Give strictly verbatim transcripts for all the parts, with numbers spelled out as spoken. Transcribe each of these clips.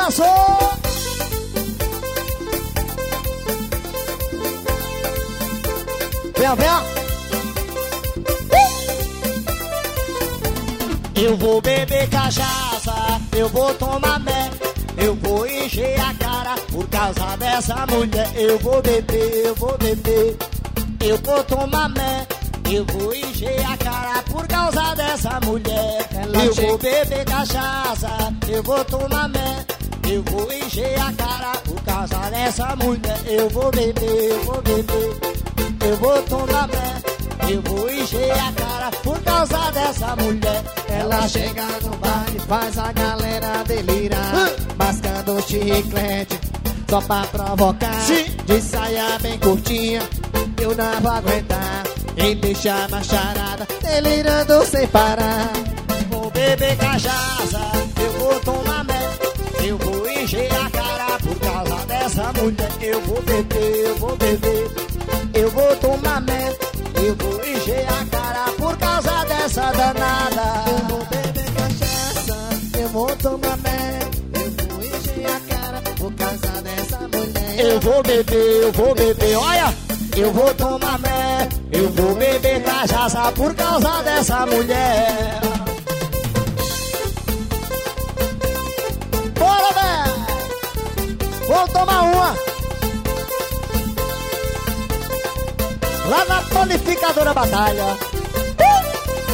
balançou. Vem, vem. Eu vou beber cachaça, eu vou tomar mé, eu vou encher a cara por causa dessa mulher. Eu vou beber, eu vou beber, eu vou tomar mé, eu vou encher a cara por causa dessa mulher. Ela eu vou beber cachaça, eu vou tomar mé, eu vou encher a cara por causa dessa mulher. Eu vou beber, eu vou beber, eu vou tomar mé, eu vou encher a cara por causa dessa mulher. Ela chega no baile, faz a galera delirar, uh! mascando chiclete, só pra provocar. Sim. De saia bem curtinha, eu não vou aguentar, e deixa na charada, delirando sem parar. Vou beber cachaça, eu vou tomar mel, eu vou encher a cara por causa dessa mulher. Eu vou beber, eu vou beber, eu vou tomar mel, eu vou encher a cara por causa dessa danada. Eu vou beber cachaça, eu vou tomar mel, eu vou encher a cara por causa dessa mulher. Eu vou beber, eu vou beber, olha, eu vou tomar mel, eu vou beber cachaça por causa dessa mulher. Bora, velho! Vou tomar uma lá na Panificadora Batalha. Uh!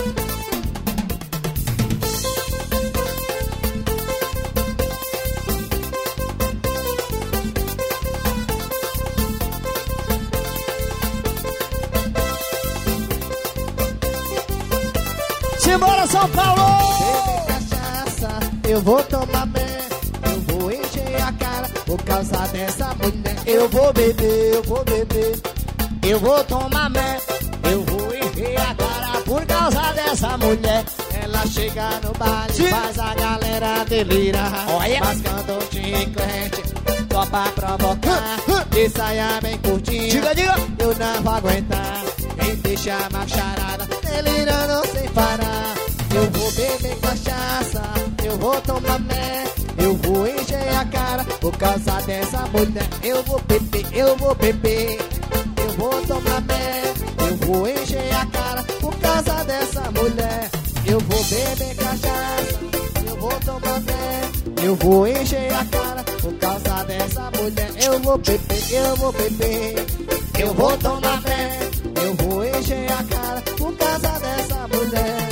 Simbora, São Paulo! Beber cachaça, eu vou tomar mel, eu vou encher a cara por causa dessa mulher. Eu vou beber, eu vou beber, eu vou tomar mel, eu vou encher a cara por causa dessa mulher. Ela chega no baile, Sim. faz a galera delirar, olha, mascando chiclete, só pra provocar. De saia bem curtinha, diga, diga. eu não vou aguentar, e deixa a charada, delirando sem parar. Eu vou beber cachaça, eu vou tomar mel, eu vou encher a cara por causa dessa mulher. Eu vou beber, eu vou beber, eu vou tomar mel, eu vou encher a cara por causa dessa mulher. Eu vou beber cachaça, eu vou tomar mel, eu vou encher a cara por causa dessa mulher. Eu vou beber, eu vou beber, eu vou tomar mel, eu vou encher a cara por causa dessa mulher.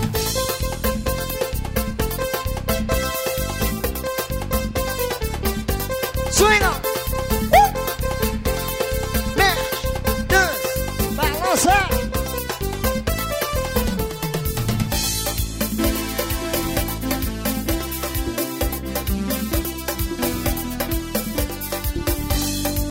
Swinga! Uh! Mexe, dança, balança!